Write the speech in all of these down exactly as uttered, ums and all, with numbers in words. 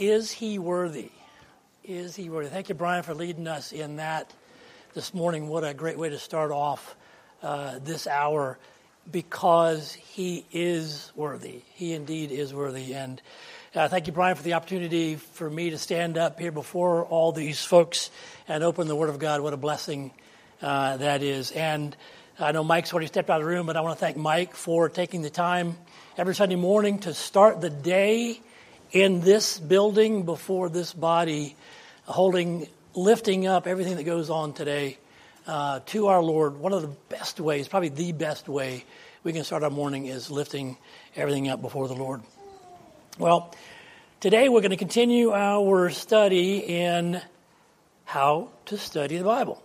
Is he worthy? Is he worthy? Thank you, Brian, for leading us in that this morning. What a great way to start off uh, this hour, because he is worthy. He indeed is worthy. And uh, thank you, Brian, for the opportunity for me to stand up here before all these folks and open the Word of God. What a blessing uh, that is. And I know Mike's already stepped out of the room, but I want to thank Mike for taking the time every Sunday morning to start the day in this building before this body, holding, lifting up everything that goes on today uh, to our Lord. One of the best ways, probably the best way we can start our morning is lifting everything up before the Lord. Well, today we're going to continue our study in how to study the Bible.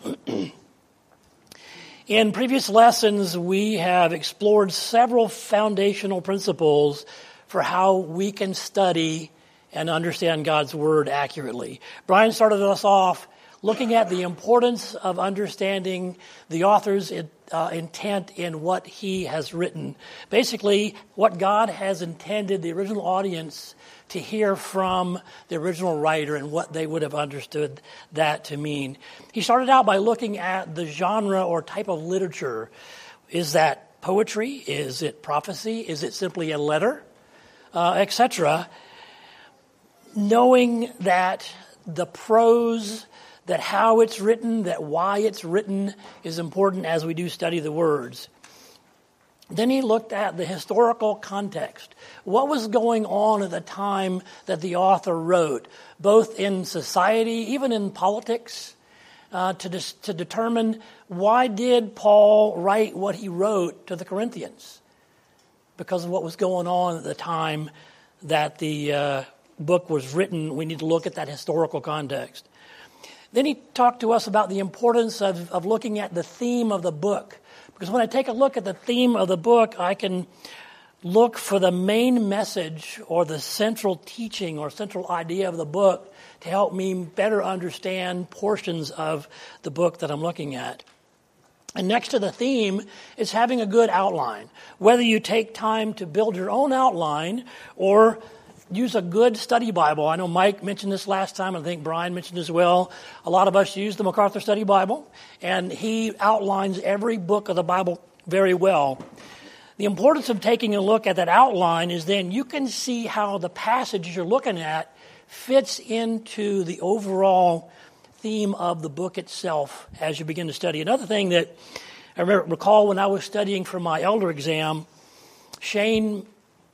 In previous lessons, we have explored several foundational principles for how we can study and understand God's Word accurately. Brian started us off looking at the importance of understanding the author's uh, intent in what he has written. Basically, what God has intended the original audience to hear from the original writer and what they would have understood that to mean. He started out by looking at the genre or type of literature. Is that poetry? Is it prophecy? Is it simply a letter? Uh, et cetera, knowing that the prose, that how it's written, that why it's written is important as we do study the words. Then he looked at the historical context. What was going on at the time that the author wrote, both in society, even in politics, uh, to, dis- to determine why did Paul write what he wrote to the Corinthians? Because of what was going on at the time that the uh, book was written, we need to look at that historical context. Then he talked to us about the importance of, of looking at the theme of the book. Because when I take a look at the theme of the book, I can look for the main message or the central teaching or central idea of the book to help me better understand portions of the book that I'm looking at. And next to the theme is having a good outline. Whether you take time to build your own outline or use a good study Bible. I know Mike mentioned this last time, and I think Brian mentioned as well. A lot of us use the MacArthur Study Bible, and he outlines every book of the Bible very well. The importance of taking a look at that outline is then you can see how the passage you're looking at fits into the overall theme of the book itself as you begin to study. Another thing that I remember, recall when I was studying for my elder exam, Shane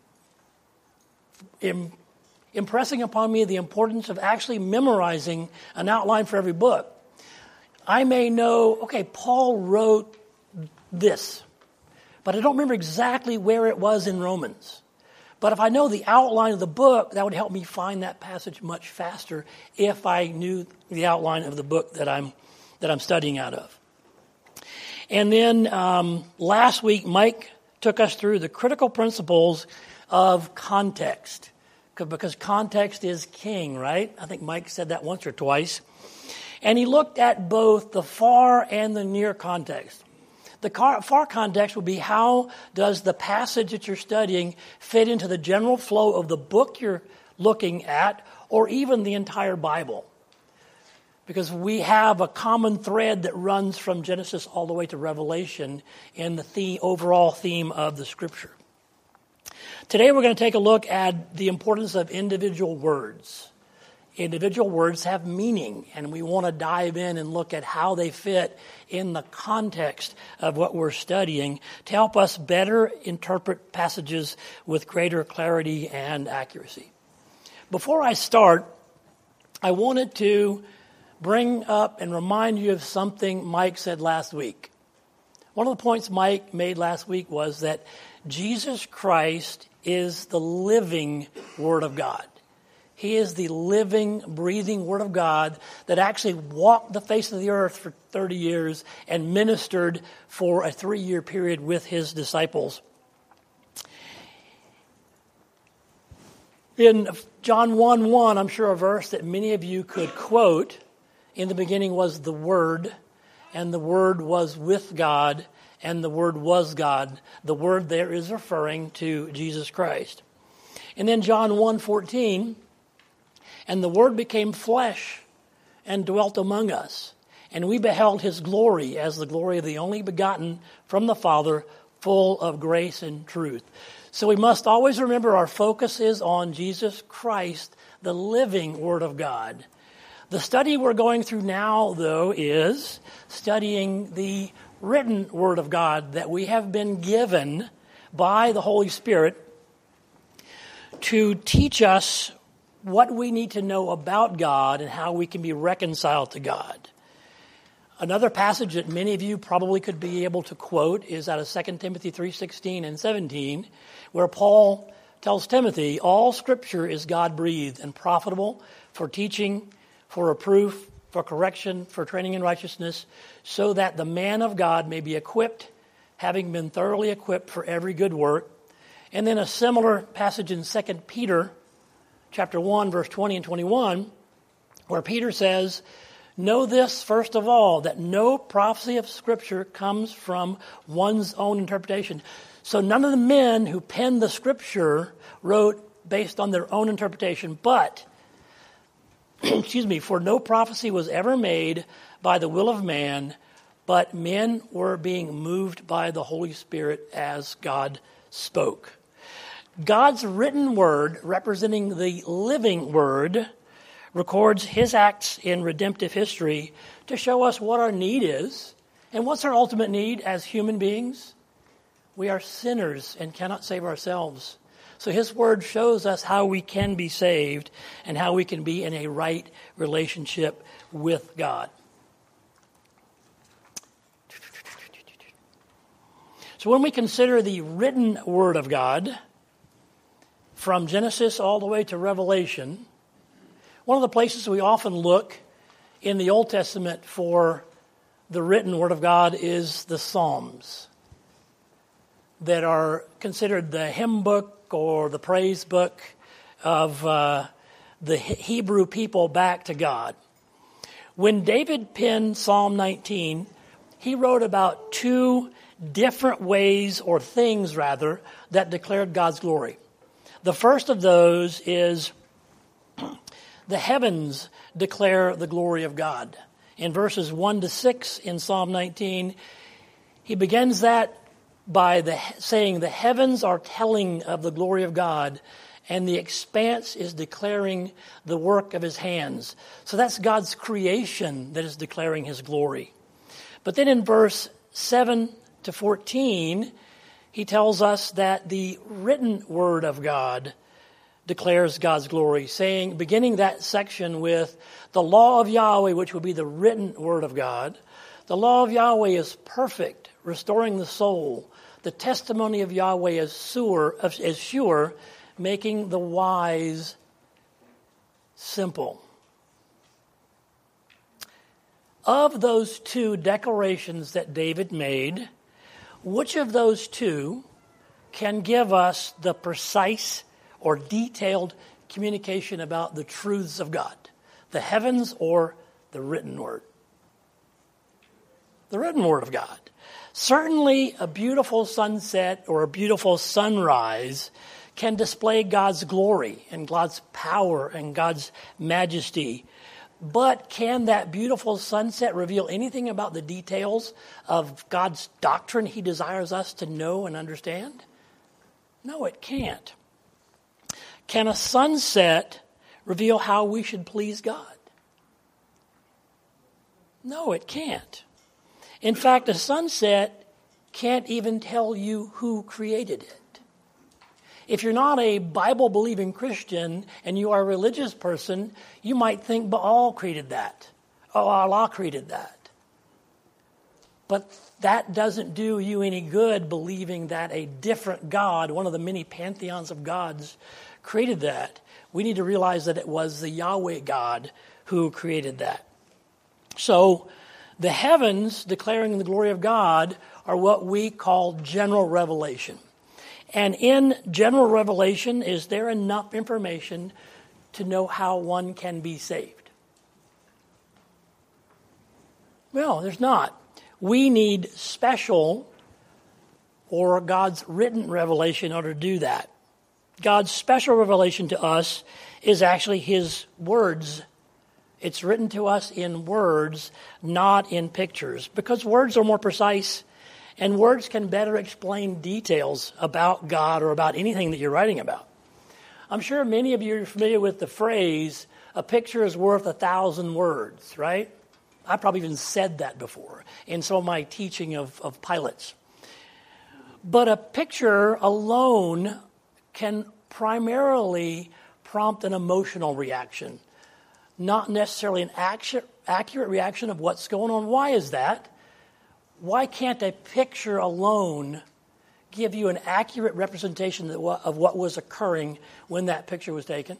im, impressing upon me the importance of actually memorizing an outline for every book. I may know, okay, Paul wrote this, but I don't remember exactly where it was in Romans. But if I know the outline of the book, that would help me find that passage much faster if I knew the outline of the book that I'm that I'm studying out of. And then um, last week, Mike took us through the critical principles of context, because context is king, right? I think Mike said that once or twice. And he looked at both the far and the near context. The far context will be how does the passage that you're studying fit into the general flow of the book you're looking at, or even the entire Bible. Because we have a common thread that runs from Genesis all the way to Revelation in the theme, overall theme of the Scripture. Today we're going to take a look at the importance of individual words. Individual words have meaning, and we want to dive in and look at how they fit in the context of what we're studying to help us better interpret passages with greater clarity and accuracy. Before I start, I wanted to bring up and remind you of something Mike said last week. One of the points Mike made last week was that Jesus Christ is the living Word of God. He is the living, breathing Word of God that actually walked the face of the earth for thirty years and ministered for a three-year period with his disciples. In John one one, I'm sure a verse that many of you could quote, in the beginning was the Word, and the Word was with God, and the Word was God. The Word there is referring to Jesus Christ. And then John one fourteen, And the Word became flesh and dwelt among us. And we beheld his glory as the glory of the only begotten from the Father, full of grace and truth. So we must always remember our focus is on Jesus Christ, the living Word of God. The study we're going through now, though, is studying the written Word of God that we have been given by the Holy Spirit to teach us what we need to know about God and how we can be reconciled to God. Another passage that many of you probably could be able to quote is out of Second Timothy three sixteen and seventeen, where Paul tells Timothy, all Scripture is God-breathed and profitable for teaching, for reproof, for correction, for training in righteousness, so that the man of God may be equipped, having been thoroughly equipped for every good work. And then a similar passage in Second Peter chapter one, verse twenty and twenty-one, where Peter says, know this, first of all, that no prophecy of Scripture comes from one's own interpretation. So none of the men who penned the Scripture wrote based on their own interpretation, but, excuse me, for no prophecy was ever made by the will of man, but men were being moved by the Holy Spirit as God spoke. God's written word, representing the living word, records his acts in redemptive history to show us what our need is. And what's our ultimate need as human beings? We are sinners and cannot save ourselves. So his word shows us how we can be saved and how we can be in a right relationship with God. So when we consider the written word of God, from Genesis all the way to Revelation, one of the places we often look in the Old Testament for the written Word of God is the Psalms, that are considered the hymn book or the praise book of uh, the Hebrew people back to God. When David penned Psalm nineteen, he wrote about two different ways, or things rather, that declared God's glory. The first of those is the heavens declare the glory of God. In verses one to six in Psalm nineteen, he begins that by the, saying the heavens are telling of the glory of God, and the expanse is declaring the work of his hands. So that's God's creation that is declaring his glory. But then in verse seven to fourteen, he tells us that the written word of God declares God's glory, saying, beginning that section with the law of Yahweh, which will be the written word of God. The law of Yahweh is perfect, restoring the soul. The testimony of Yahweh is sure, is sure, making the wise simple. Of those two declarations that David made, which of those two can give us the precise or detailed communication about the truths of God? The heavens or the written word? The written word of God. Certainly a beautiful sunset or a beautiful sunrise can display God's glory and God's power and God's majesty. But can that beautiful sunset reveal anything about the details of God's doctrine he desires us to know and understand? No, it can't. Can a sunset reveal how we should please God? No, it can't. In fact, a sunset can't even tell you who created it. If you're not a Bible-believing Christian and you are a religious person, you might think Baal created that. Oh, Allah created that. But that doesn't do you any good believing that a different God, one of the many pantheons of gods, created that. We need to realize that it was the Yahweh God who created that. So the heavens declaring the glory of God are what we call general revelation. And in general revelation, is there enough information to know how one can be saved? Well, there's not. We need special or God's written revelation in order to do that. God's special revelation to us is actually his words. It's written to us in words, not in pictures, because words are more precise and words can better explain details about God or about anything that you're writing about. I'm sure many of you are familiar with the phrase, a picture is worth a thousand words, right? I probably even said that before in some of my teaching of, of pilots. But a picture alone can primarily prompt an emotional reaction, not necessarily an accurate, accurate reaction of what's going on. Why is that? Why can't a picture alone give you an accurate representation of what was occurring when that picture was taken?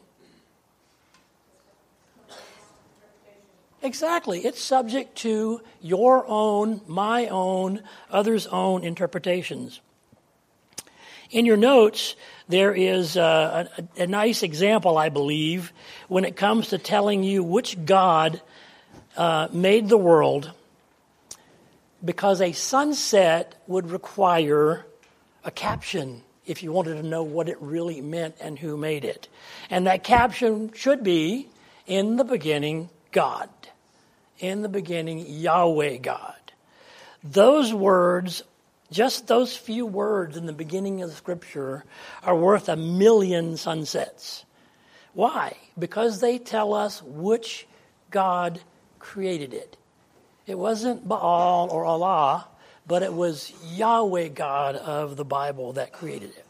Exactly. It's subject to your own, my own, others' own interpretations. In your notes, there is a, a, a nice example, I believe, when it comes to telling you which God uh, made the world, because a sunset would require a caption if you wanted to know what it really meant and who made it. And that caption should be, in the beginning, God. In the beginning, Yahweh God. Those words, just those few words in the beginning of the Scripture, are worth a million sunsets. Why? Because they tell us which God created it. It wasn't Baal or Allah, but it was Yahweh God of the Bible that created it.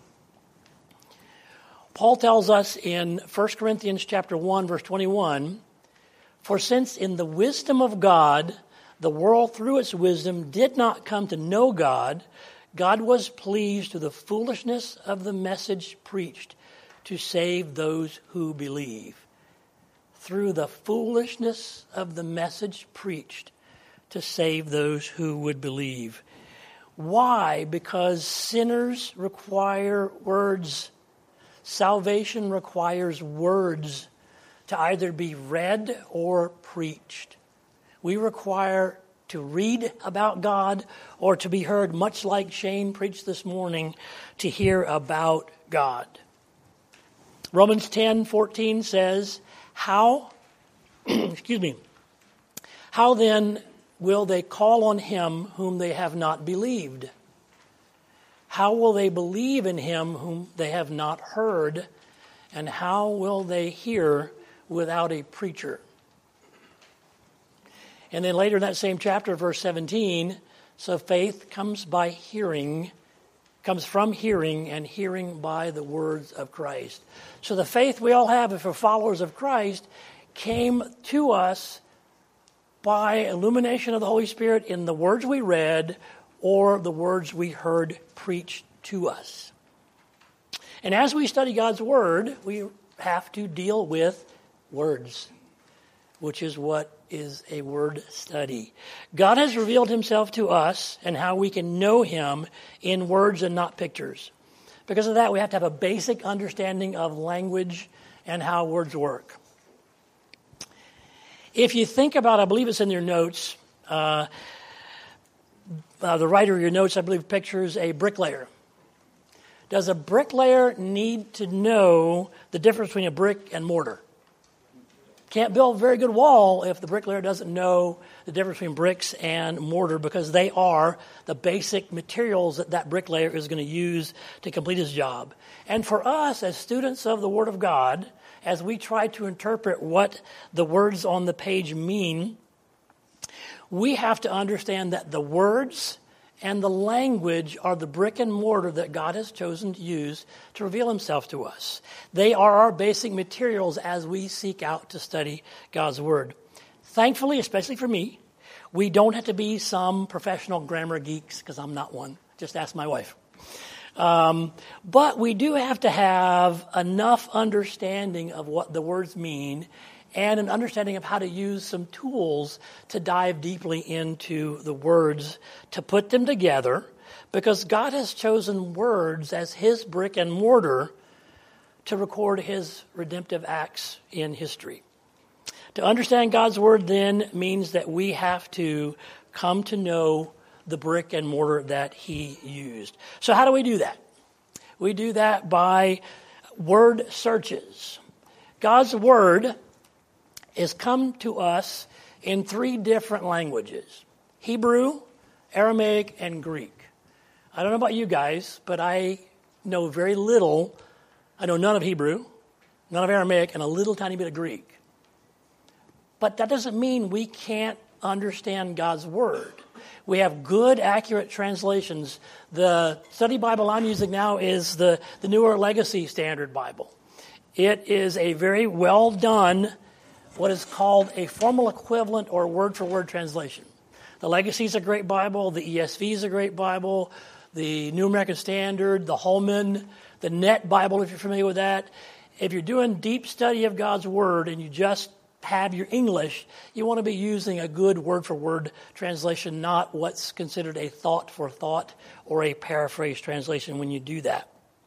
Paul tells us in First Corinthians chapter one, verse twenty-one, for since in the wisdom of God, the world through its wisdom did not come to know God, God was pleased through the foolishness of the message preached to save those who believe. Through the foolishness of the message preached to save those who would believe. Why? Because sinners require words. Salvation requires words to either be read or preached. We require to read about God or to be heard, much like Shane preached this morning, to hear about God. Romans ten fourteen says, How, excuse me, how then will they call on him whom they have not believed? How will they believe in him whom they have not heard? And how will they hear without a preacher? And then later in that same chapter, verse seventeen, so faith comes by hearing, comes from hearing, and hearing by the words of Christ. So the faith we all have, if we're followers of Christ, came to us by illumination of the Holy Spirit in the words we read or the words we heard preached to us. And as we study God's Word, we have to deal with words, which is what is a word study. God has revealed himself to us and how we can know him in words and not pictures. Because of that, we have to have a basic understanding of language and how words work. If you think about, I believe it's in your notes, uh, uh, the writer of your notes, I believe, pictures a bricklayer. Does a bricklayer need to know the difference between a brick and mortar? Can't build a very good wall if the bricklayer doesn't know the difference between bricks and mortar, because they are the basic materials that that bricklayer is going to use to complete his job. And for us as students of the Word of God, as we try to interpret what the words on the page mean, we have to understand that the words and the language are the brick and mortar that God has chosen to use to reveal himself to us. They are our basic materials as we seek out to study God's Word. Thankfully, especially for me, we don't have to be some professional grammar geeks, because I'm not one. Just ask my wife. Um, but we do have to have enough understanding of what the words mean and an understanding of how to use some tools to dive deeply into the words, to put them together, because God has chosen words as his brick and mortar to record his redemptive acts in history. To understand God's Word then means that we have to come to know the brick and mortar that he used. So how do we do that? We do that by word searches. God's Word has come to us in three different languages: Hebrew, Aramaic, and Greek. I don't know about you guys, but I know very little. I know none of Hebrew, none of Aramaic, and a little tiny bit of Greek. But that doesn't mean we can't understand God's Word. We have good, accurate translations. The study Bible I'm using now is the, the Newer Legacy Standard Bible. It is a very well done, what is called a formal equivalent or word-for-word translation. The Legacy is a great Bible. The E S V is a great Bible. The New American Standard, the Holman, the Net Bible, if you're familiar with that. If you're doing deep study of God's Word and you just have your English, you want to be using a good word-for-word translation, not what's considered a thought-for-thought or a paraphrase translation when you do that.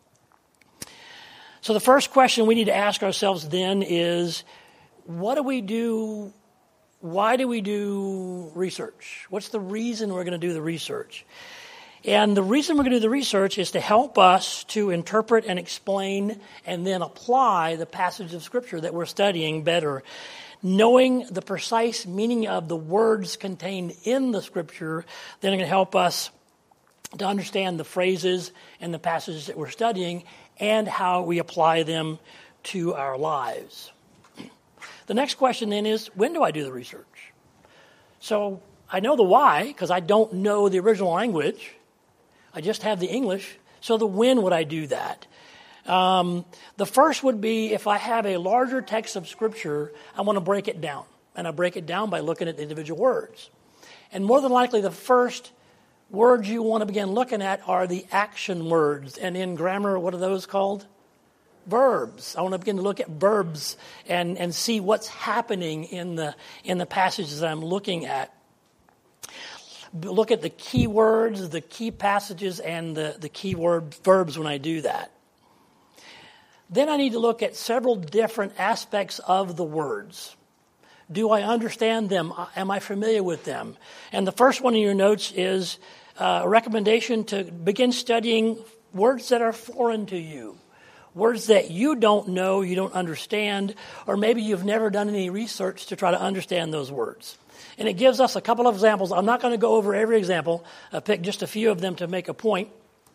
So the first question we need to ask ourselves then is, what do we do, why do we do research? What's the reason we're going to do the research? And the reason we're going to do the research is to help us to interpret and explain and then apply the passage of Scripture that we're studying better. Knowing the precise meaning of the words contained in the Scripture, then are going to help us to understand the phrases and the passages that we're studying and how we apply them to our lives. The next question then is, when do I do the research? So I know the why because I don't know the original language. I just have the English. So the when would I do that? Um, the first would be if I have a larger text of Scripture, I want to break it down. And I break it down by looking at the individual words. And more than likely, the first words you want to begin looking at are the action words. And in grammar, what are those called? Verbs. I want to begin to look at verbs and, and see what's happening in the in the passages that I'm looking at. Look at the key words, the key passages, and the, the key word verbs when I do that. Then I need to look at several different aspects of the words. Do I understand them? Am I familiar with them? And the first one in your notes is a recommendation to begin studying words that are foreign to you. Words that you don't know, you don't understand, or maybe you've never done any research to try to understand those words. And it gives us a couple of examples. I'm not going to go over every example. I picked just a few of them to make a point.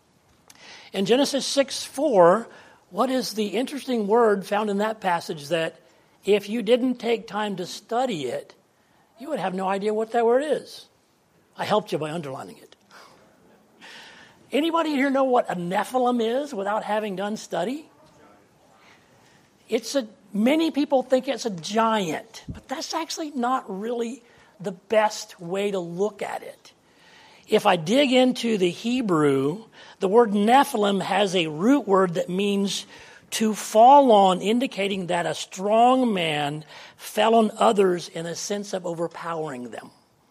In Genesis six four, what is the interesting word found in that passage that if you didn't take time to study it, you would have no idea what that word is? I helped you by underlining it. Anybody here know what a Nephilim is without having done study? It's a, many people think it's a giant, but that's actually not really the best way to look at it. If I dig into the Hebrew, the word Nephilim has a root word that means to fall on, indicating that a strong man fell on others in a sense of overpowering them.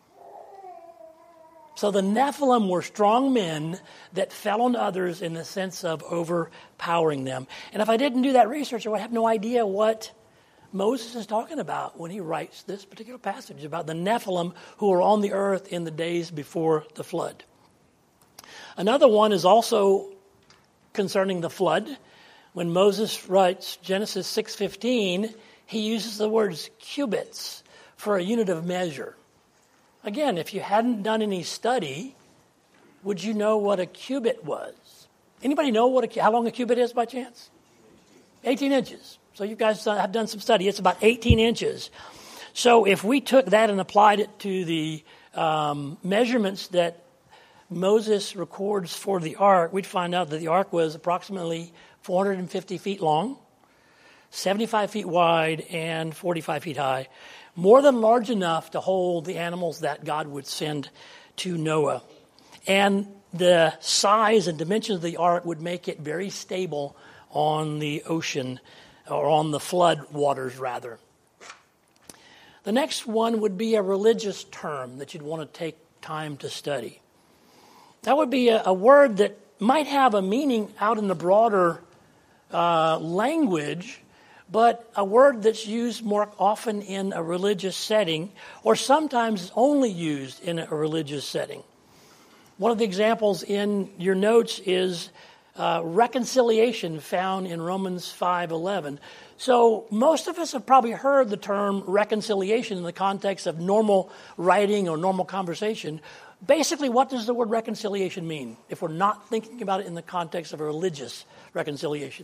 So the Nephilim were strong men that fell on others in the sense of overpowering them. And if I didn't do that research, I would have no idea what Moses is talking about when he writes this particular passage about the Nephilim who were on the earth in the days before the flood. Another one is also concerning the flood. When Moses writes Genesis six fifteen, he uses the words cubits for a unit of measure. Again, if you hadn't done any study, would you know what a cubit was? Anybody know what a, how long a cubit is by chance? eighteen inches. So you guys have done some study. It's about eighteen inches. So if we took that and applied it to the um, measurements that Moses records for the ark, we'd find out that the ark was approximately four hundred fifty feet long, seventy-five feet wide, and forty-five feet high. More than large enough to hold the animals that God would send to Noah. And the size and dimensions of the ark would make it very stable on the ocean, or on the flood waters, rather. The next one would be a religious term that you'd want to take time to study. That would be a, a word that might have a meaning out in the broader uh, language, but a word that's used more often in a religious setting, or sometimes only used in a religious setting. One of the examples in your notes is uh, reconciliation, found in Romans five eleven. So most of us have probably heard the term reconciliation in the context of normal writing or normal conversation. Basically, what does the word reconciliation mean if we're not thinking about it in the context of a religious reconciliation?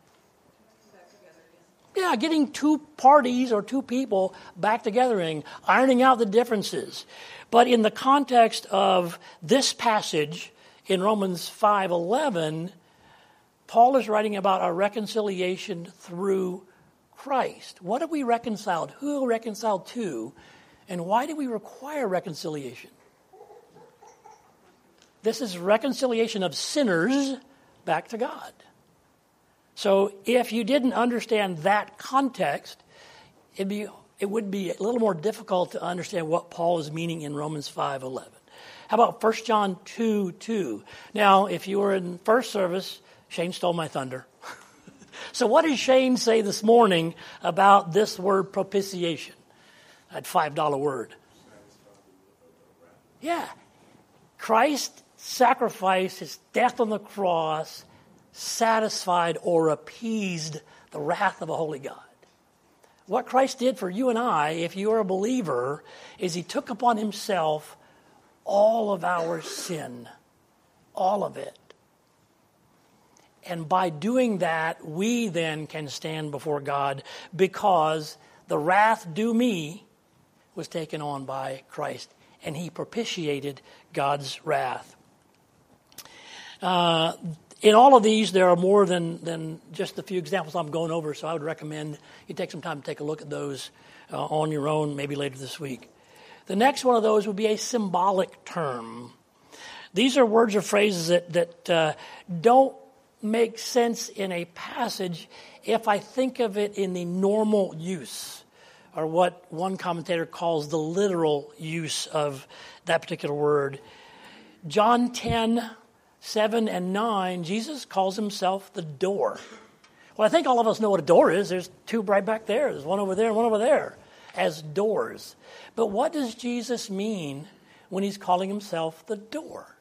Yeah, getting two parties or two people back together and ironing out the differences. But in the context of this passage in Romans five eleven, Paul is writing about our reconciliation through Christ. What are we reconciled? Who are we reconciled to? And why do we require reconciliation? This is reconciliation of sinners back to God. So if you didn't understand that context, it'd be, it would be a little more difficult to understand what Paul is meaning in Romans five eleven. How about First John two two? Now, if you were in first service, Shane stole my thunder. So what did Shane say this morning about this word propitiation? That five dollar word. Yeah. Christ's sacrifice, his death on the cross, satisfied or appeased the wrath of a holy God. What Christ did for you and I, if you are a believer, is he took upon himself all of our sin. All of it. And by doing that, we then can stand before God because the wrath due me was taken on by Christ. And he propitiated God's wrath. Uh, in all of these, there are more than, than just a few examples I'm going over, so I would recommend you take some time to take a look at those uh, on your own, maybe later this week. The next one of those would be a symbolic term. These are words or phrases that, that uh, don't make sense in a passage if I think of it in the normal use, or what one commentator calls the literal use of that particular word. John ten, seven and nine, Jesus calls himself the door. Well, I think all of us know what a door is. There's two right back there. There's one over there and one over there as doors. But what does Jesus mean when he's calling himself the door?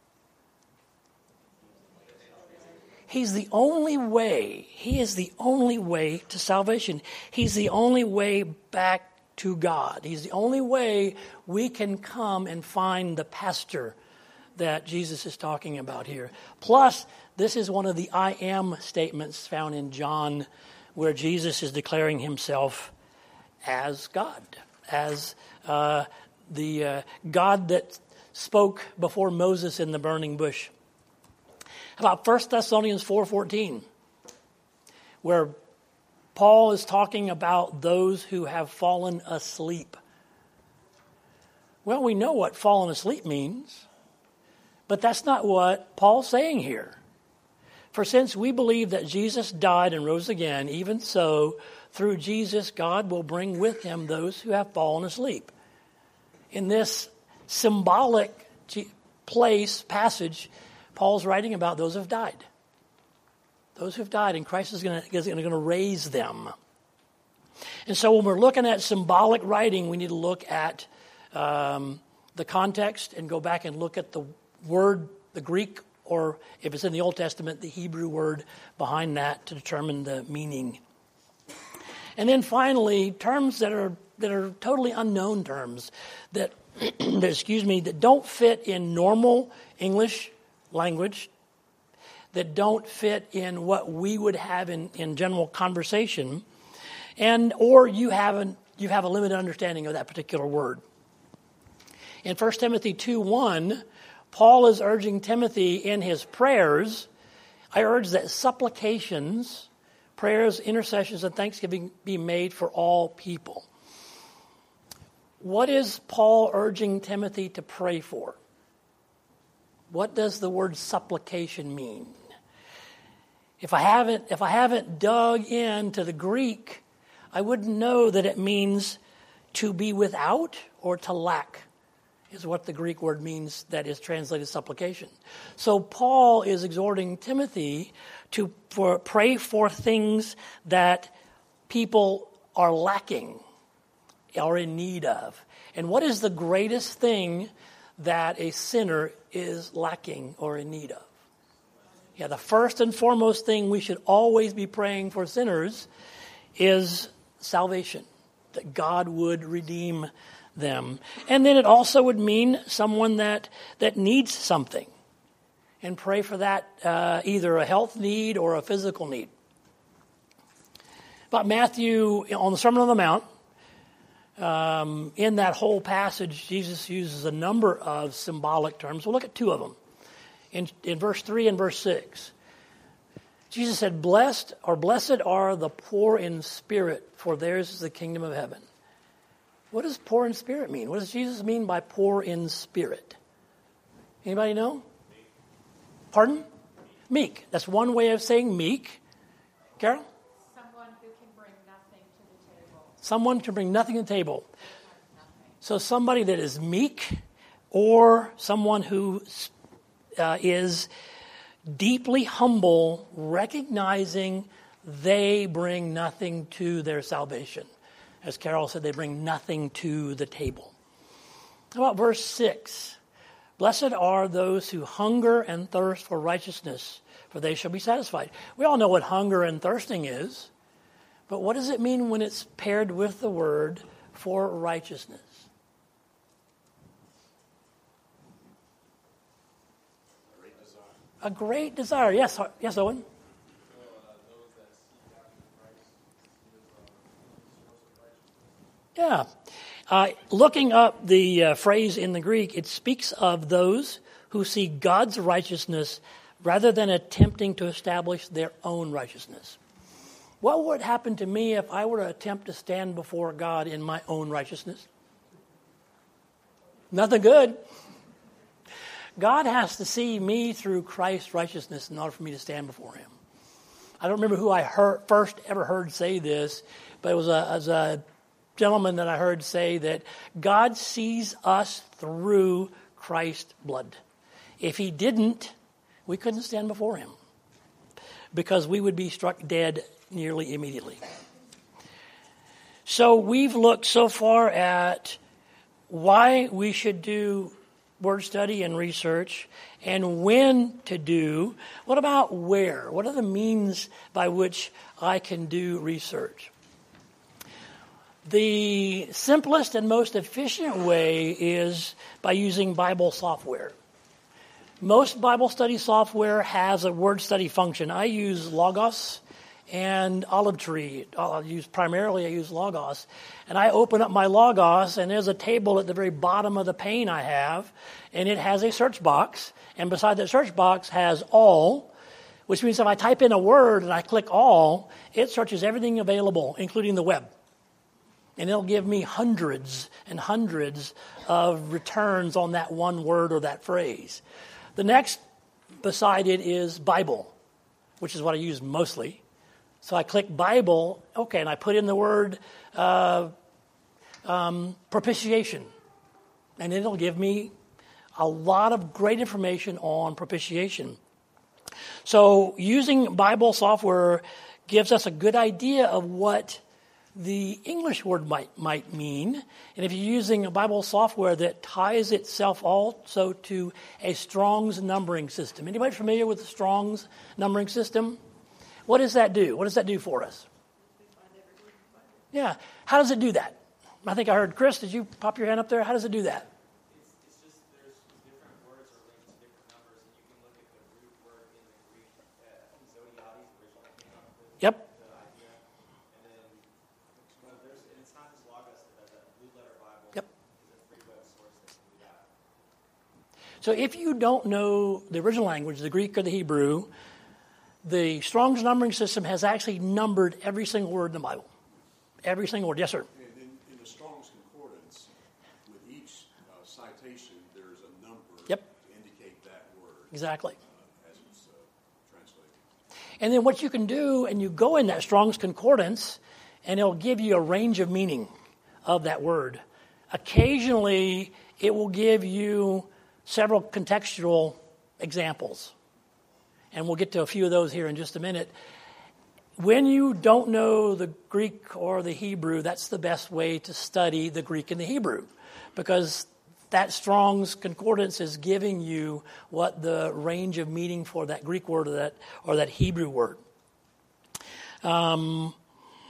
He's the only way. He is the only way to salvation. He's the only way back to God. He's the only way we can come and find the pasture that Jesus is talking about here. Plus, this is one of the I am statements found in John where Jesus is declaring himself as God, as uh, the uh, God that spoke before Moses in the burning bush. How about First Thessalonians four fourteen, where Paul is talking about those who have fallen asleep. Well, we know what fallen asleep means, but that's not what Paul's saying here. For since we believe that Jesus died and rose again, even so, through Jesus, God will bring with him those who have fallen asleep. In this symbolic place, passage, Paul's writing about those who have died. Those who have died, and Christ is going to raise them. And so when we're looking at symbolic writing, we need to look at um, the context and go back and look at the word, the Greek, or if it's in the Old Testament, the Hebrew word behind that to determine the meaning. And then finally, terms that are that are totally unknown terms that, that excuse me, that don't fit in normal English language, that don't fit in what we would have in, in general conversation, and or you haven't you have a limited understanding of that particular word. In First Timothy two one, Paul is urging Timothy in his prayers, I urge that supplications, prayers, intercessions, and thanksgiving be made for all people. What is Paul urging Timothy to pray for? What does the word supplication mean? If I haven't, if I haven't dug into the Greek, I wouldn't know that it means to be without or to lack, is what the Greek word means that is translated supplication. So Paul is exhorting Timothy to for, pray for things that people are lacking or in need of. And what is the greatest thing that a sinner is lacking or in need of? Yeah, the first and foremost thing we should always be praying for sinners is salvation, that God would redeem them. And then it also would mean someone that, that needs something. And pray for that, uh, either a health need or a physical need. But Matthew, on the Sermon on the Mount, um, in that whole passage, Jesus uses a number of symbolic terms. We'll look at two of them. In, in verse three and verse six, Jesus said, Blessed or blessed are the poor in spirit, for theirs is the kingdom of heaven. What does poor in spirit mean? What does Jesus mean by poor in spirit? Anybody know? Pardon? Meek. That's one way of saying meek. Carol? Someone who can bring nothing to the table. Someone can bring nothing to the table. So somebody that is meek, or someone who uh, is deeply humble, recognizing they bring nothing to their salvation. As Carol said, they bring nothing to the table. How about verse six? Blessed are those who hunger and thirst for righteousness, for they shall be satisfied. We all know what hunger and thirsting is, but what does it mean when it's paired with the word for righteousness? Great desire. A great desire. Yes, yes, Owen. Yeah. Uh, looking up the uh, phrase in the Greek, it speaks of those who see God's righteousness rather than attempting to establish their own righteousness. What would happen to me if I were to attempt to stand before God in my own righteousness? Nothing good. God has to see me through Christ's righteousness in order for me to stand before him. I don't remember who I heard, first ever heard say this, but it was a, it was a gentleman that I heard say that God sees us through Christ's blood. If he didn't, we couldn't stand before him because we would be struck dead nearly immediately. So we've looked so far at why we should do word study and research and when to do. What about where? What are the means by which I can do research? The simplest and most efficient way is by using Bible software. Most Bible study software has a word study function. I use Logos and Olive Tree. I'll use primarily I use Logos. And I open up my Logos and there's a table at the very bottom of the pane I have, and it has a search box. And beside that search box has all, which means if I type in a word and I click all, it searches everything available, including the web. And it'll give me hundreds and hundreds of returns on that one word or that phrase. The next beside it is Bible, which is what I use mostly. So I click Bible, okay, and I put in the word uh, um, propitiation. And it'll give me a lot of great information on propitiation. So using Bible software gives us a good idea of what the English word might might mean. And if you're using a Bible software that ties itself also to a Strong's numbering system. Anybody familiar with the Strong's numbering system? What does that do? What does that do for us? Yeah. How does it do that? I think I heard Chris, did you pop your hand up there? How does it do that? It's, it's just there's different words are linked to different numbers, and you can look at the root word in the Greek, uh, Zodiades, originally came up with Yep. the idea. And then well, there's, and it's not just Logos that does that. Blue Letter Bible Yep. is a free web source that can do that. So if you don't know the original language, the Greek or the Hebrew, the Strong's numbering system has actually numbered every single word in the Bible. Every single word. Yes, sir. And in, in the Strong's Concordance, with each uh, citation, there's a number Yep. to indicate that word Exactly. uh, as it's uh, translated. And then what you can do, and you go in that Strong's Concordance, and it'll give you a range of meaning of that word. Occasionally, it will give you several contextual examples. And we'll get to a few of those here in just a minute. When you don't know the Greek or the Hebrew, that's the best way to study the Greek and the Hebrew, because that Strong's Concordance is giving you what the range of meaning for that Greek word or that or that Hebrew word. Um,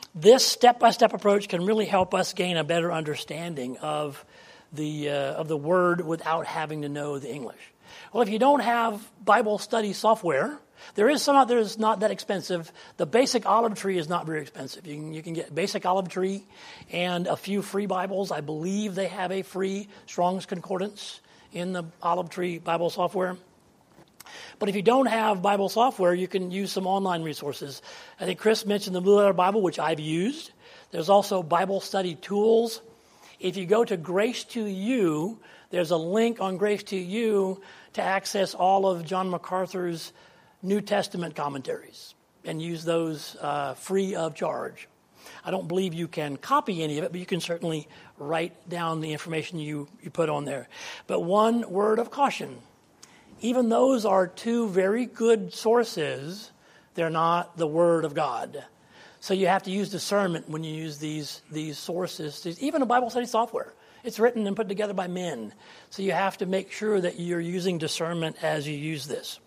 this step-by-step approach can really help us gain a better understanding of the uh, of the word without having to know the English. Well, if you don't have Bible study software, there is some out there that's not that expensive. The Basic Olive Tree is not very expensive. You can, you can get Basic Olive Tree and a few free Bibles. I believe they have a free Strong's Concordance in the Olive Tree Bible software. But if you don't have Bible software, you can use some online resources. I think Chris mentioned the Blue Letter Bible, which I've used. There's also Bible study tools. If you go to Grace to You, there's a link on Grace to You to access all of John MacArthur's New Testament commentaries and use those uh, free of charge. I don't believe you can copy any of it, but you can certainly write down the information you, you put on there. But one word of caution. Even those are two very good sources. They're not the Word of God. So you have to use discernment when you use these, these sources. Even a Bible study software. It's written and put together by men. So you have to make sure that you're using discernment as you use this.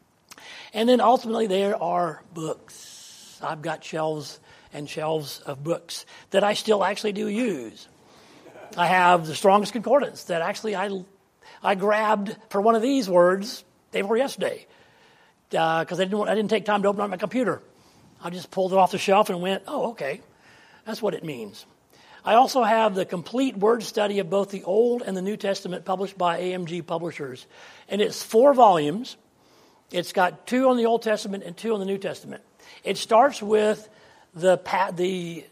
And then ultimately there are books. I've got shelves and shelves of books that I still actually do use. I have the Strong's Concordance that actually I I grabbed for one of these words day before yesterday because uh, I didn't want, I didn't take time to open up my computer. I just pulled it off the shelf and went, oh, okay, that's what it means. I also have the complete word study of both the Old and the New Testament published by A M G Publishers. And it's four volumes. It's got two on the Old Testament and two on the New Testament. It starts with the the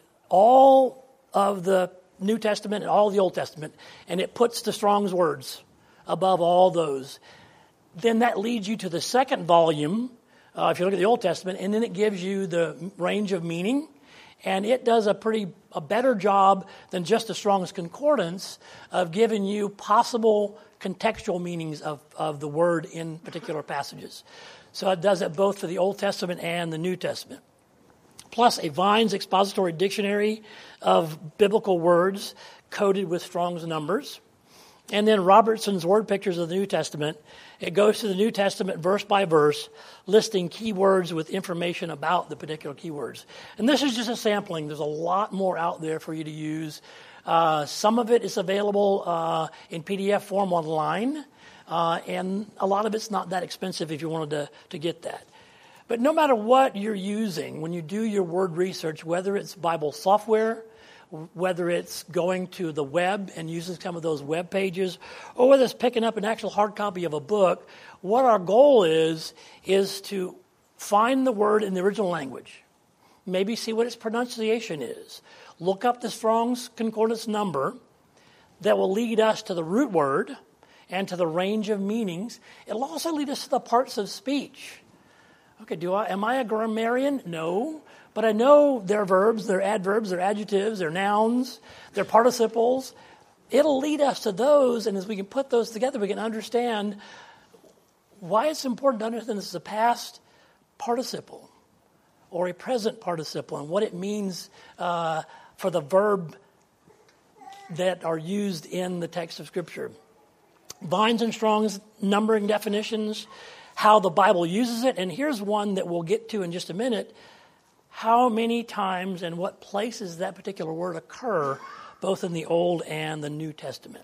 all of the New Testament and all of the Old Testament, and it puts the Strong's words above all those. Then that leads you to the second volume, uh, if you look at the Old Testament, and then it gives you the range of meaning, and it does a pretty a better job than just the Strong's Concordance of giving you possible contextual meanings of, of the word in particular passages. So it does it both for the Old Testament and the New Testament. Plus a Vine's expository dictionary of biblical words coded with Strong's numbers. And then Robertson's word pictures of the New Testament. It goes to the New Testament verse by verse, listing keywords with information about the particular keywords. And this is just a sampling. There's a lot more out there for you to use. Uh, some of it is available uh, in P D F form online, uh, and a lot of it's not that expensive if you wanted to, to get that. But no matter what you're using, when you do your word research, whether it's Bible software, whether it's going to the web and using some of those web pages, or whether it's picking up an actual hard copy of a book, what our goal is, is to find the word in the original language. Maybe see what its pronunciation is. Look up the Strong's Concordance number that will lead us to the root word and to the range of meanings. It'll also lead us to the parts of speech. Okay, do I am I a grammarian? No. But I know their verbs, their adverbs, their adjectives, their nouns, their participles. It'll lead us to those, and as we can put those together, we can understand why it's important to understand this is a past participle or a present participle and what it means uh, for the verb that are used in the text of Scripture. Vine's and Strong's numbering definitions, how the Bible uses it, and here's one that we'll get to in just a minute. How many times and what places that particular word occur, both in the Old and the New Testament.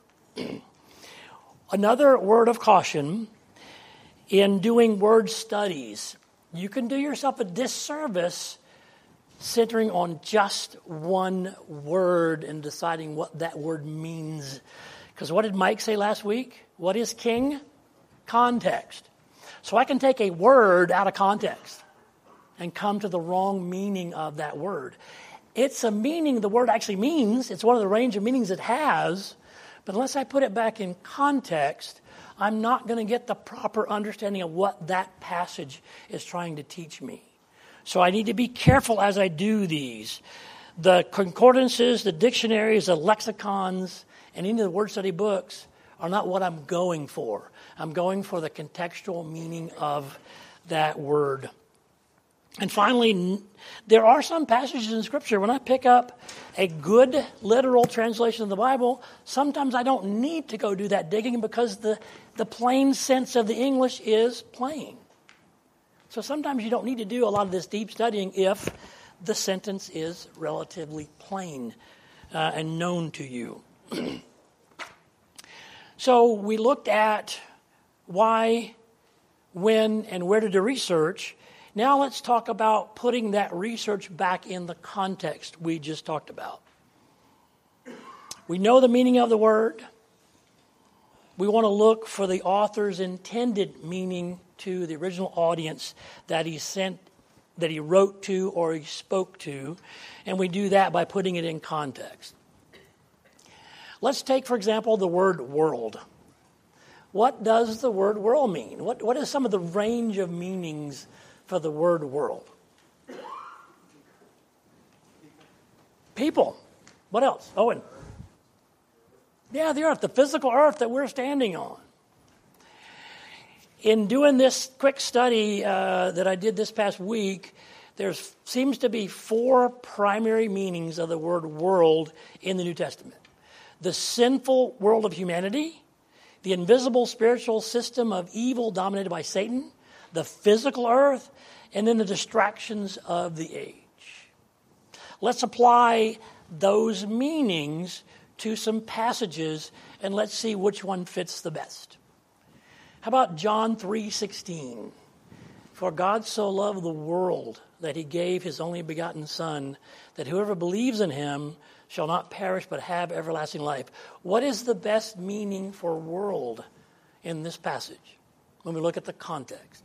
Another word of caution in doing word studies. You can do yourself a disservice centering on just one word and deciding what that word means. Because what did Mike say last week? What is king? Context. So I can take a word out of context and come to the wrong meaning of that word. It's a meaning the word actually means. It's one of the range of meanings it has. But unless I put it back in context, I'm not going to get the proper understanding of what that passage is trying to teach me. So I need to be careful as I do these. The concordances, the dictionaries, the lexicons, and any of the word study books are not what I'm going for. I'm going for the contextual meaning of that word. And finally, there are some passages in Scripture, when I pick up a good literal translation of the Bible, sometimes I don't need to go do that digging because the, the plain sense of the English is plain. So sometimes you don't need to do a lot of this deep studying if the sentence is relatively plain uh, and known to you. So we looked at why, when, and where to do research. Now let's talk about putting that research back in the context we just talked about. We know the meaning of the word. We want to look for the author's intended meaning to the original audience that he sent, that he wrote to or he spoke to, and we do that by putting it in context. Let's take, for example, the word world. What does the word world mean? What, what is some of the range of meanings for the word world? People. What else? Owen. Yeah, the earth, the physical earth that we're standing on. In doing this quick study uh, that I did this past week, there seems to be four primary meanings of the word world in the New Testament. The sinful world of humanity, the invisible spiritual system of evil dominated by Satan, the physical earth, and then the distractions of the age. Let's apply those meanings to some passages, and let's see which one fits the best. How about John three sixteen? For God so loved the world that he gave his only begotten Son, that whoever believes in him shall not perish but have everlasting life. What is the best meaning for world in this passage when we look at the context?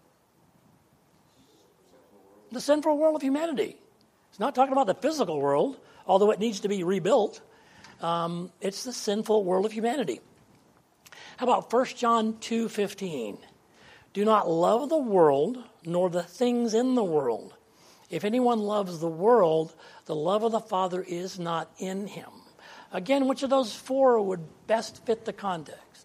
The sinful world of humanity. It's not talking about the physical world, although it needs to be rebuilt. Um, it's the sinful world of humanity. How about First John two fifteen? Do not love the world, nor the things in the world. If anyone loves the world, the love of the Father is not in him. Again, which of those four would best fit the context?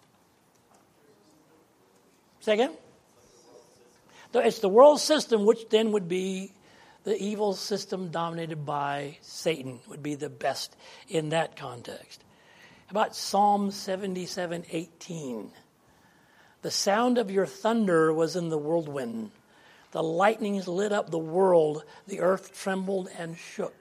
Say again? It's the world system, which then would be the evil system dominated by Satan, would be the best in that context. How about Psalm seventy-seven eighteen? The sound of your thunder was in the whirlwind. The lightnings lit up the world. The earth trembled and shook.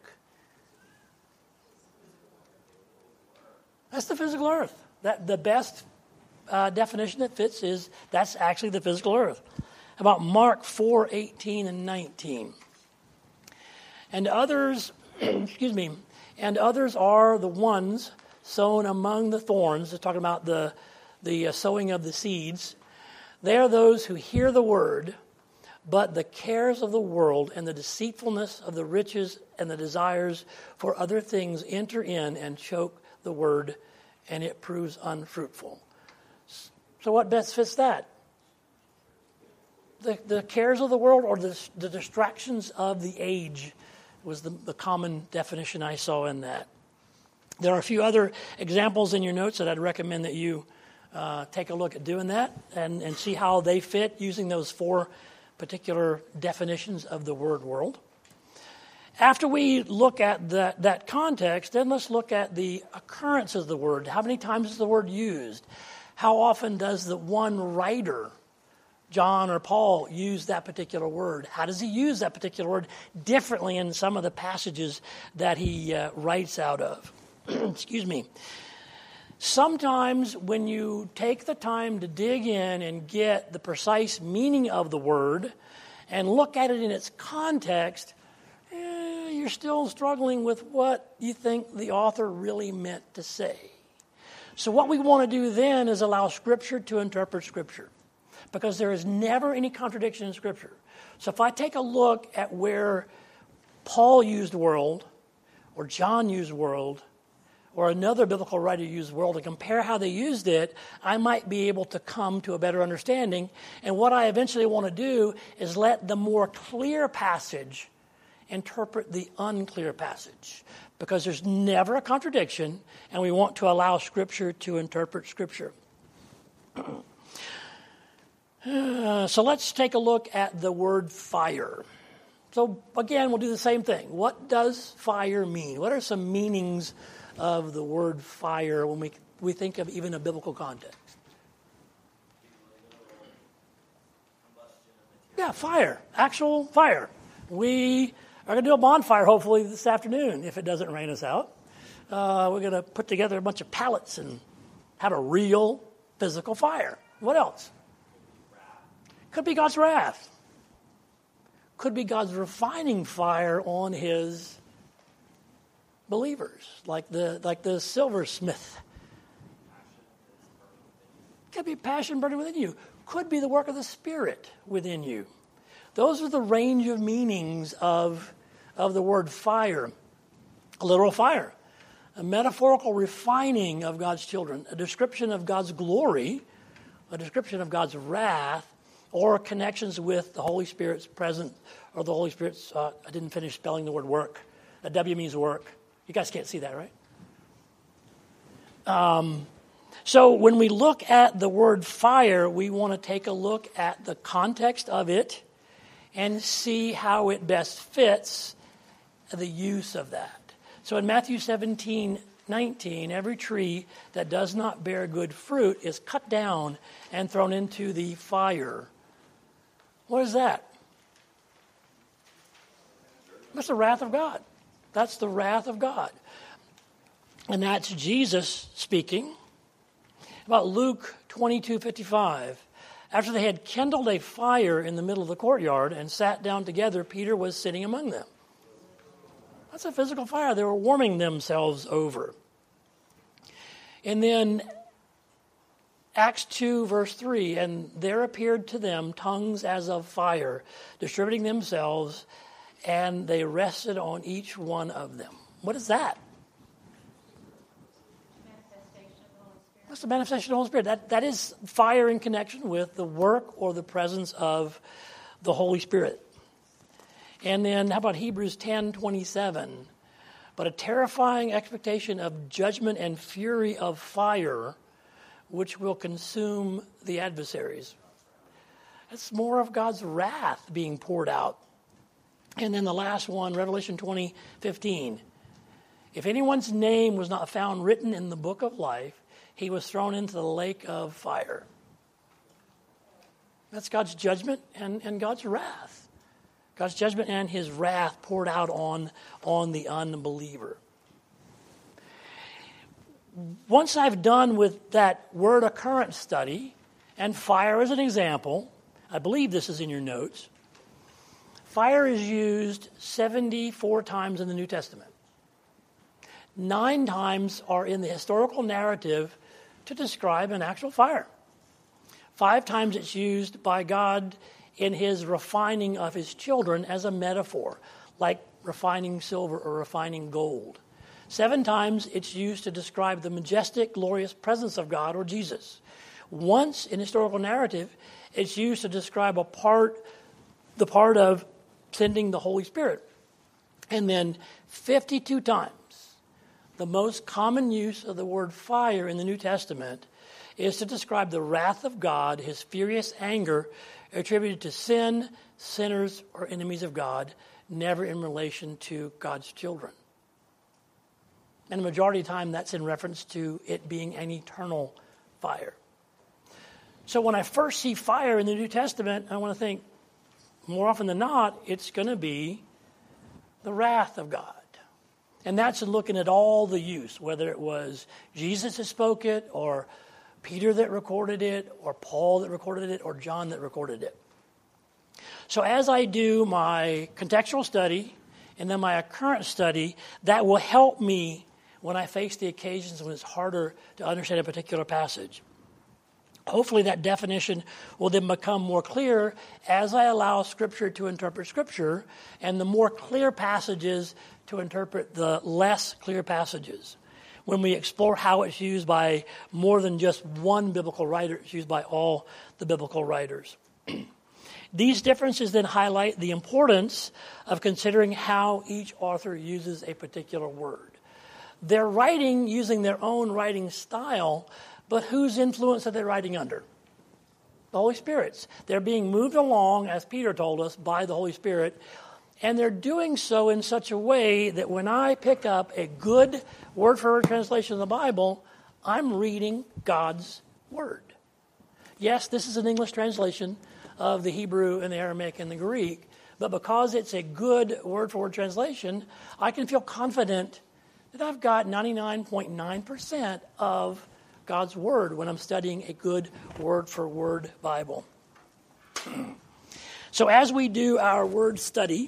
That's the physical earth. That the best uh, definition that fits is that's actually the physical earth. How about Mark four eighteen and nineteen? And others, excuse me, and others are the ones sown among the thorns. It's talking about the the uh, sowing of the seeds. They are those who hear the word, but the cares of the world and the deceitfulness of the riches and the desires for other things enter in and choke the word, and it proves unfruitful. So what best fits that? The, the cares of the world or the, the distractions of the age was the, the common definition I saw in that. There are a few other examples in your notes that I'd recommend that you uh, take a look at doing that and, and see how they fit using those four particular definitions of the word world. After we look at that, that context, then let's look at the occurrence of the word. How many times is the word used? How often does the one writer, John or Paul, use that particular word? How does he use that particular word differently in some of the passages that he uh, writes out of? Excuse me. Sometimes when you take the time to dig in and get the precise meaning of the word and look at it in its context, eh, you're still struggling with what you think the author really meant to say. So what we want to do then is allow Scripture to interpret Scripture, because there is never any contradiction in Scripture. So if I take a look at where Paul used world, or John used world, or another biblical writer used world, and compare how they used it, I might be able to come to a better understanding. And what I eventually want to do is let the more clear passage interpret the unclear passage, because there's never a contradiction, and we want to allow Scripture to interpret Scripture. Uh, so let's take a look at the word fire. So again, we'll do the same thing. What does fire mean? What are some meanings of the word fire when we we think of even a biblical context? Yeah, fire. Actual fire. We We're going to do a bonfire hopefully this afternoon if it doesn't rain us out. Uh, we're going to put together a bunch of pallets and have a real physical fire. What else? Could be God's wrath. Could be God's refining fire on his believers, like the like the silversmith. Could be passion burning within you. Could be the work of the Spirit within you. Those are the range of meanings of, of the word fire. A literal fire. A metaphorical refining of God's children. A description of God's glory. A description of God's wrath. Or connections with the Holy Spirit's presence. Or the Holy Spirit's, uh, I didn't finish spelling the word work. A W means work. You guys can't see that, right? Um... So when we look at the word fire, we want to take a look at the context of it and see how it best fits the use of that. So in Matthew seventeen nineteen, every tree that does not bear good fruit is cut down and thrown into the fire. What is that? That's the wrath of God. That's the wrath of God. And that's Jesus speaking. About Luke twenty-two fifty-five. After they had kindled a fire in the middle of the courtyard and sat down together, Peter was sitting among them. That's a physical fire they were warming themselves over. And then Acts two verse three, and there appeared to them tongues as of fire, distributing themselves, and they rested on each one of them. What is that? That's the manifestation of the Holy Spirit. That, that is fire in connection with the work or the presence of the Holy Spirit. And then how about Hebrews ten twenty-seven? But a terrifying expectation of judgment and fury of fire, which will consume the adversaries. That's more of God's wrath being poured out. And then the last one, Revelation twenty fifteen. If anyone's name was not found written in the book of life, he was thrown into the lake of fire. That's God's judgment and, and God's wrath. God's judgment and his wrath poured out on, on the unbeliever. Once I've done with that word occurrence study, and fire as an example, I believe this is in your notes, fire is used seventy-four times in the New Testament. Nine times are in the historical narrative to describe an actual fire. Five times it's used by God in his refining of his children as a metaphor, like refining silver or refining gold. Seven times it's used to describe the majestic, glorious presence of God or Jesus. Once in historical narrative, it's used to describe a part, the part of sending the Holy Spirit. And then fifty-two times, the most common use of the word fire in the New Testament is to describe the wrath of God, his furious anger attributed to sin, sinners, or enemies of God, never in relation to God's children. And the majority of the time, that's in reference to it being an eternal fire. So when I first see fire in the New Testament, I want to think, more often than not, it's going to be the wrath of God. And that's in looking at all the use, whether it was Jesus that spoke it, or Peter that recorded it, or Paul that recorded it, or John that recorded it. So as I do my contextual study and then my occurrence study, that will help me when I face the occasions when it's harder to understand a particular passage. Hopefully that definition will then become more clear as I allow Scripture to interpret Scripture, and the more clear passages to interpret the less clear passages. When we explore how it's used by more than just one biblical writer, it's used by all the biblical writers. These differences then highlight the importance of considering how each author uses a particular word. They're writing using their own writing style, but whose influence are they writing under? The Holy Spirit's. They're being moved along, as Peter told us, by the Holy Spirit, and they're doing so in such a way that when I pick up a good word-for-word translation of the Bible, I'm reading God's Word. Yes, this is an English translation of the Hebrew and the Aramaic and the Greek, But because it's a good word-for-word translation, I can feel confident that I've got ninety-nine point nine percent of God's Word when I'm studying a good word-for-word Bible. So as we do our word study,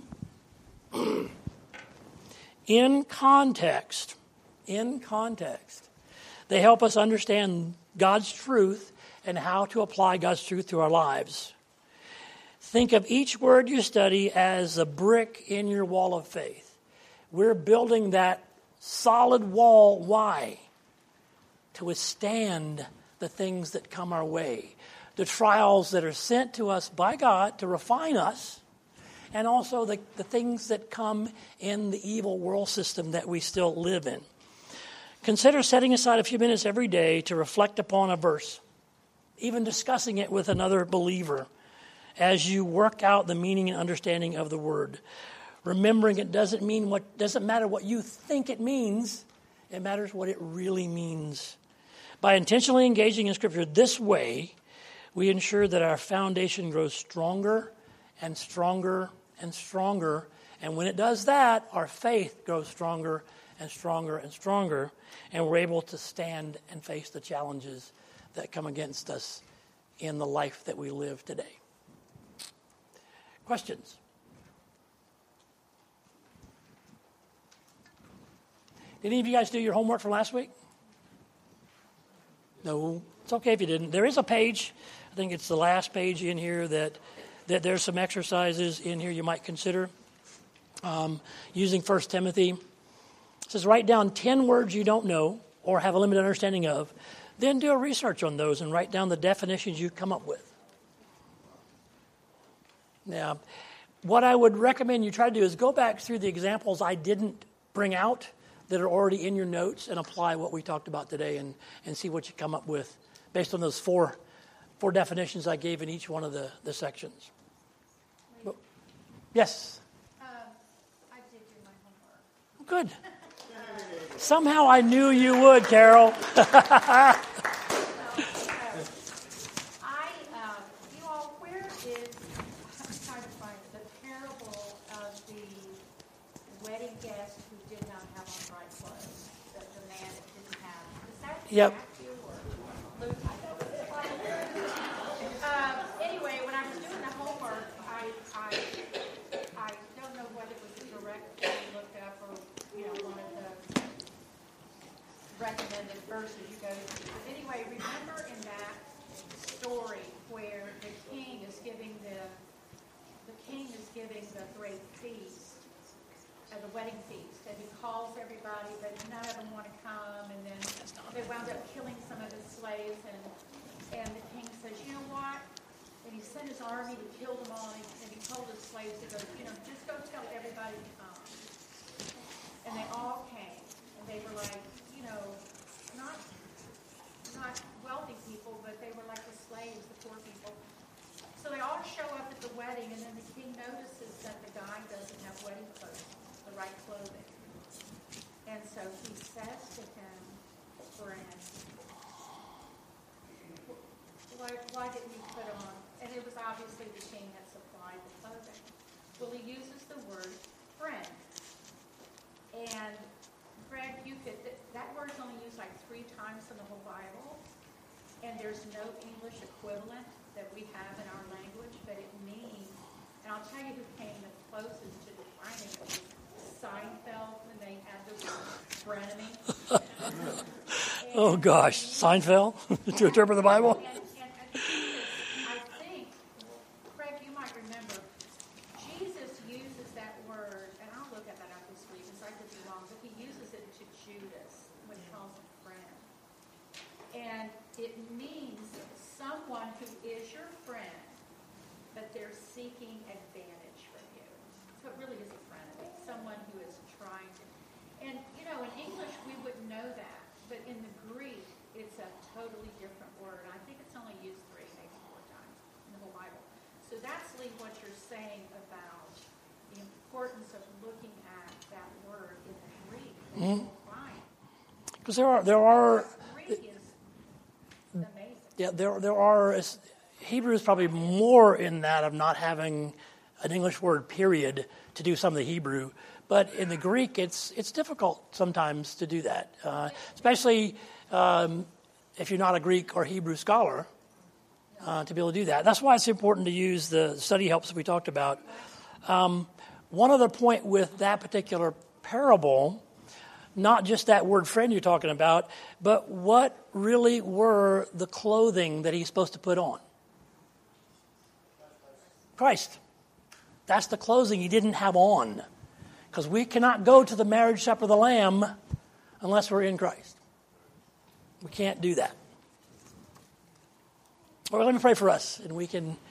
in context, in context, they help us understand God's truth and how to apply God's truth to our lives. Think of each word you study as a brick in your wall of faith. We're building that solid wall. Why? To withstand the things that come our way, the trials that are sent to us by God to refine us, and also the, the things that come in the evil world system that we still live in. Consider setting aside a few minutes every day to reflect upon a verse, even discussing it with another believer as you work out the meaning and understanding of the word. Remembering it doesn't mean what doesn't matter what you think it means, it matters what it really means. By intentionally engaging in Scripture this way, we ensure that our foundation grows stronger and stronger and stronger. And when it does that, our faith grows stronger and stronger and stronger, and we're able to stand and face the challenges that come against us in the life that we live today. Questions? Did any of you guys do your homework from last week? No. It's okay if you didn't. There is a page, I think it's the last page in here, that, that there's some exercises in here you might consider. Um, using First Timothy. It says write down ten words you don't know or have a limited understanding of. Then do a research on those and write down the definitions you come up with. Now, what I would recommend you try to do is go back through the examples I didn't bring out that are already in your notes and apply what we talked about today and, and see what you come up with based on those four four definitions I gave in each one of the, the sections. Well, yes? Um, I did do my homework. Good. Somehow I knew you would, Carol. Yep. Um, anyway, when I was doing the homework, I, I I don't know whether it was the correct thing I looked up or, you know, one of the recommended verses you go to. But anyway, remember in that story where the king is giving the the king is giving the great feast, uh, the wedding feast, and he calls everybody, but none of them want to come, and then they wound up killing some of his slaves, and and the king says, you know what? And he sent his army to kill them all, and he, and he told his slaves, he goes, you know, just go tell everybody to come. And they all came, and they were like, you know, not not wealthy people, but they were like the slaves, the poor people. So they all show up at the wedding, and then the king notices that the guy doesn't have wedding clothes, the right clothing. And so he says to him, friend, why, why didn't you put on? And it was obviously the king that supplied the clothing. Well, he uses the word friend. And Greg, you could, that word's only used like three times in the whole Bible. And there's no English equivalent that we have in our language, but it means, and I'll tell you who came the closest to defining it, Seinfeld, when they had the word frenemy. Oh gosh, Seinfeld to interpret the Bible? And, and, and Jesus, I think, Craig, you might remember, Jesus uses that word, and I'll look at that up this week because I could be wrong, but he uses it to Judas when he calls him friend. And it means someone who is your friend, but they're seeking advantage from you. So it really is a friend. Someone who is trying to, and you know, in English we wouldn't know that, but in the Greek it's a totally different word. I think it's only used three, maybe four times in the whole Bible. So that's Lee, what you're saying about the importance of looking at that word in the Greek. Because there are there are the Greek is amazing. Yeah, there there are Hebrew is probably more in that of not having an English word, period, to do some of the Hebrew. But in the Greek, it's it's difficult sometimes to do that, uh, especially um, if you're not a Greek or Hebrew scholar, uh, to be able to do that. That's why it's important to use the study helps we talked about. Um, one other point with that particular parable, not just that word friend you're talking about, but what really were the clothing that he's supposed to put on? Christ. That's the clothing he didn't have on. Because we cannot go to the marriage supper of the Lamb unless we're in Christ. We can't do that. Well, let me pray for us, and we can